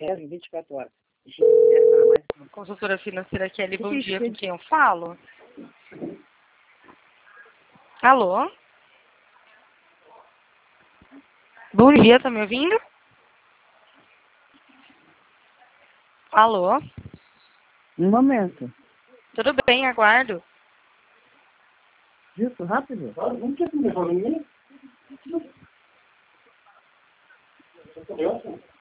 10 em 24 horas. Consultora financeira Kelly, bom dia, com quem eu falo? Alô? Bom dia, tá me ouvindo? Alô? Um momento. Tudo bem, aguardo. Isso, rápido. Não tinha que me falar ninguém.